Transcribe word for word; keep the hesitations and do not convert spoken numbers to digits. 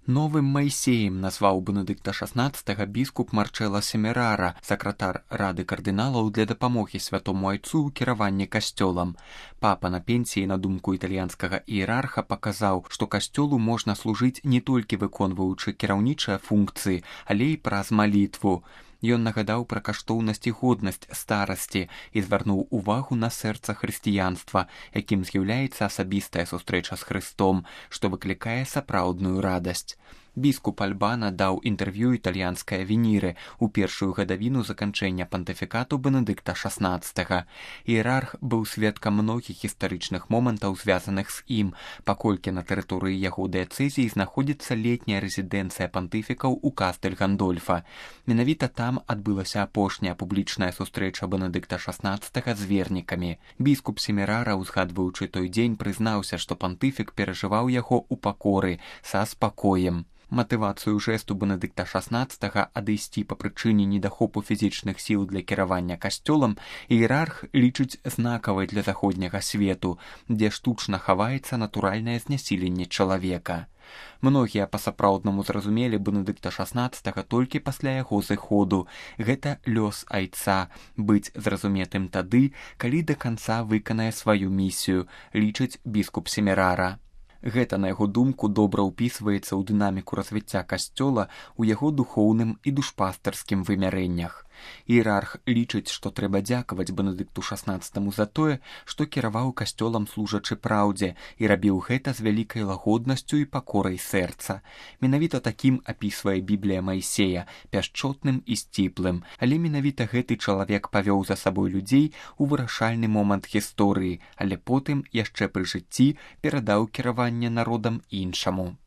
Новым Майсеем назваў Бенедыкта шаснаццатага біскуп Марчэло Семерара, сакратар Рады кардыналаў для дапамогі святому айцу ў кіраванні касцёлам. Папа на пенсіі, на думку італьянскага іерарха, паказаў, што касцёлу можна служыць не толькі выконваючы кіраўнічыя функцыі, але і праз малітву. Ён нагадаў пра каштоўнасць і годнасць старасці і звярнуў увагу на сэрца хрысціянства, якім з'яўляецца асабістая сустрэча з Хрыстом, што выклікае сапраўдную радасць. Біскуп Альбана даў інтэрв'ю італьянскай Авеніры ў першую гадавіну заканчэння пантыфікату Бенедыкта шаснаццатага. Іерарх быў сведкам многіх гістарычных момантаў, звязаных з ім, паколькі на тэрыторыі яго дыяцэзіі знаходзіцца летняя рэзідэнцыя пантыфікаў у Кастэль Гандольфа. Менавіта там адбылася апошняя публічная сустрэча Бенедыкта шаснаццатага з вернікамі. Біскуп Семерара, узгадваючы той дзень, прызнаўся, што пантыфік перажываў яго ў пакоры, са спакоем. Матывацыю жэсту Бенедыкта шаснаццатага адысці па прычыне недахопу фізічных сіл для кіравання касцёлам іерарх лічыць знакавай для заходняга свету, дзе штучна хаваецца натуральнае знясіленне чалавека. Многія па-сапраўднаму зразумелі Бенедыкта шаснаццатага толькі пасля яго зыходу. Гэта лёс айца, быць зразуметым тады, калі да канца выканае сваю місію, лічыць біскуп Семерара. Гэта, на яго думку, добра ўпісваецца ў дынаміку развіцця касцёла ў яго духоўным і душпастарскім вымярэннях. Іерарх лічыць, што трэба дзякаваць Бенедыкту шаснаццатаму за тое, што кіраваў касцёлам служачы праўдзе і рабіў гэта з вялікай лагоднасцю і пакорай сэрца. Менавіта такім апісвае Біблія Майсея, пяшчотным і сціплым, але менавіта гэты чалавек павёў за сабой людзей у вырашальны момант гісторыі, але потым яшчэ пры жыцці перадаў кіраванне народам іншаму.